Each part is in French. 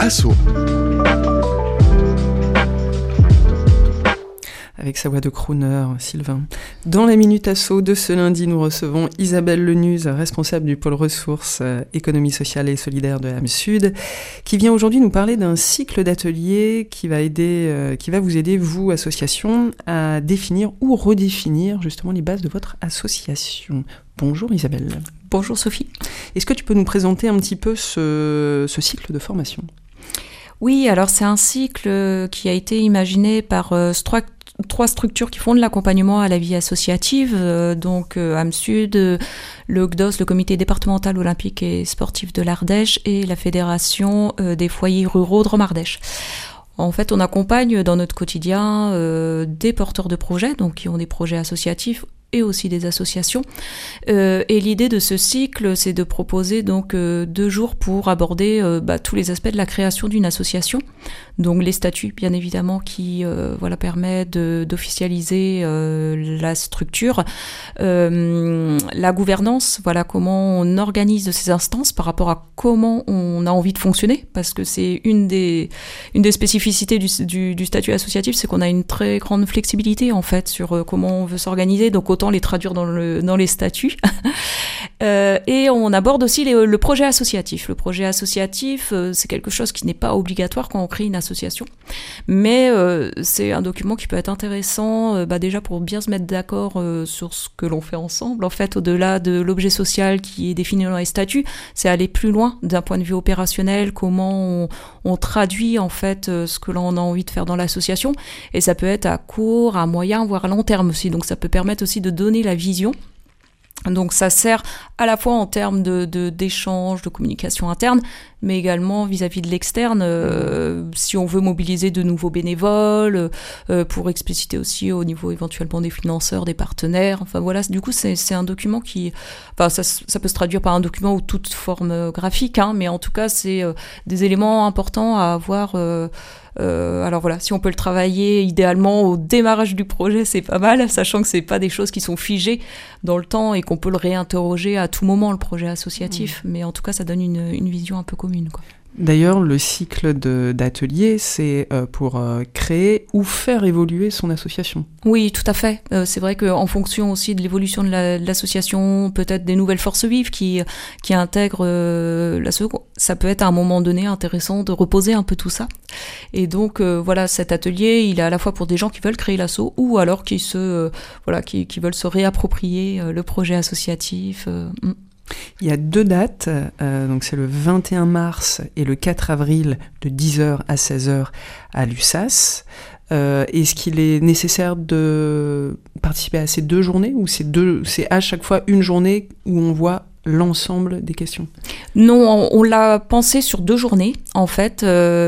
Asso. Avec sa voix de crooner, Sylvain. Dans la Minute Asso de ce lundi, nous recevons Isabelle Lenuz, responsable du pôle ressources, économie sociale et solidaire de AMSUD, qui vient aujourd'hui nous parler d'un cycle d'ateliers qui va vous aider, vous, association, à définir ou redéfinir justement les bases de votre association. Bonjour Isabelle. Bonjour Sophie. Est-ce que tu peux nous présenter un petit peu ce cycle de formation ? Oui, alors c'est un cycle qui a été imaginé par trois structures qui font de l'accompagnement à la vie associative, donc AMSUD, le CDOS, le comité départemental olympique et sportif de l'Ardèche, et la fédération des foyers ruraux de Rome-Ardèche. En fait, on accompagne dans notre quotidien des porteurs de projets, donc qui ont des projets associatifs et aussi des associations. Et l'idée de ce cycle, c'est de proposer donc 2 jours pour aborder tous les aspects de la création d'une association. Donc les statuts, bien évidemment, qui permettent d'officialiser la structure, la gouvernance, comment on organise ces instances par rapport à comment on a envie de fonctionner, parce que c'est une des spécificités du statut associatif, c'est qu'on a une très grande flexibilité en fait sur comment on veut s'organiser. Donc autant les traduire dans les statuts. Et on aborde aussi le projet associatif. Le projet associatif, c'est quelque chose qui n'est pas obligatoire quand on crée une association, mais c'est un document qui peut être intéressant déjà pour bien se mettre d'accord sur ce que l'on fait ensemble. En fait, au-delà de l'objet social qui est défini dans les statuts, c'est aller plus loin d'un point de vue opérationnel, comment on traduit en fait ce que l'on a envie de faire dans l'association, et ça peut être à court, à moyen, voire à long terme aussi. Donc ça peut permettre aussi de donner la vision. Donc ça sert à la fois en termes d'échange, de communication interne, mais également vis-à-vis de l'externe, si on veut mobiliser de nouveaux bénévoles, pour expliciter aussi au niveau éventuellement des financeurs, des partenaires. Enfin voilà, du coup c'est un document qui, ça peut se traduire par un document ou toute forme graphique, mais en tout cas c'est des éléments importants à avoir. Alors voilà, si on peut le travailler idéalement au démarrage du projet, c'est pas mal, sachant que c'est pas des choses qui sont figées dans le temps et qu'on peut le réinterroger à tout moment, le projet associatif. Mais en tout cas, ça donne une vision un peu commune, quoi. D'ailleurs, le cycle d'ateliers, c'est pour créer ou faire évoluer son association. Oui, tout à fait. C'est vrai qu'en fonction aussi de l'évolution de l'association, peut-être des nouvelles forces vives qui intègrent l'association, ça peut être à un moment donné intéressant de reposer un peu tout ça. Et donc, cet atelier, il est à la fois pour des gens qui veulent créer l'asso ou alors qui veulent se réapproprier le projet associatif. Il y a 2 dates, donc c'est le 21 mars et le 4 avril de 10h à 16h à l'USAS. Est-ce qu'il est nécessaire de participer à ces 2 journées ou c'est à chaque fois une journée où on voit l'ensemble des questions? Non, on l'a pensé sur 2 journées, en fait.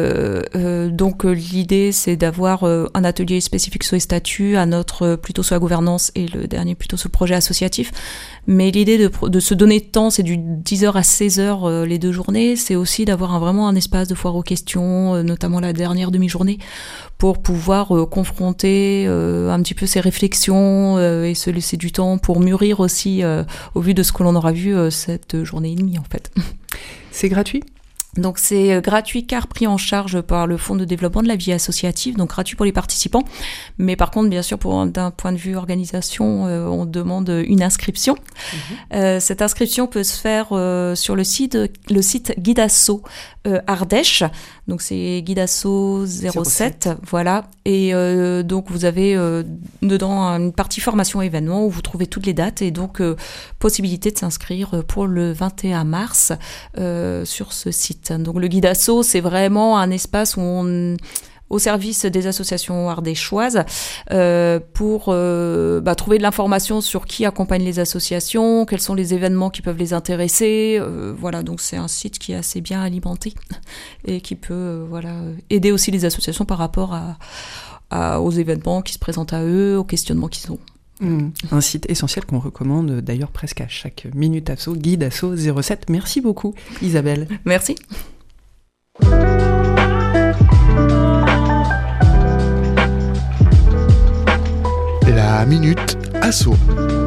Donc, l'idée, c'est d'avoir un atelier spécifique sur les statuts, un autre plutôt sur la gouvernance et le dernier plutôt sur le projet associatif. Mais l'idée de se donner de temps, c'est du 10h à 16h les 2 journées. C'est aussi d'avoir vraiment un espace de foire aux questions, notamment la dernière demi-journée, pour pouvoir confronter un petit peu ces réflexions et se laisser du temps pour mûrir aussi au vu de ce que l'on aura vu cette journée et demie en fait. C'est gratuit ? Donc c'est gratuit car pris en charge par le Fonds de développement de la vie associative, donc gratuit pour les participants. Mais par contre, bien sûr, d'un point de vue organisation, on demande une inscription. Cette inscription peut se faire sur le site Guidasso Ardèche. Donc c'est Guidasso 07, voilà. Et donc vous avez dedans une partie formation événement où vous trouvez toutes les dates et donc possibilité de s'inscrire pour le 21 mars sur ce site. Donc le Guidasso, c'est vraiment un espace au service des associations ardéchoises pour trouver de l'information sur qui accompagne les associations, quels sont les événements qui peuvent les intéresser. Voilà, donc c'est un site qui est assez bien alimenté et qui peut aider aussi les associations par rapport aux événements qui se présentent à eux, aux questionnements qu'ils ont. Un site essentiel qu'on recommande d'ailleurs presque à chaque Minute Asso, Guidasso 07. Merci beaucoup Isabelle. Merci. La Minute Asso.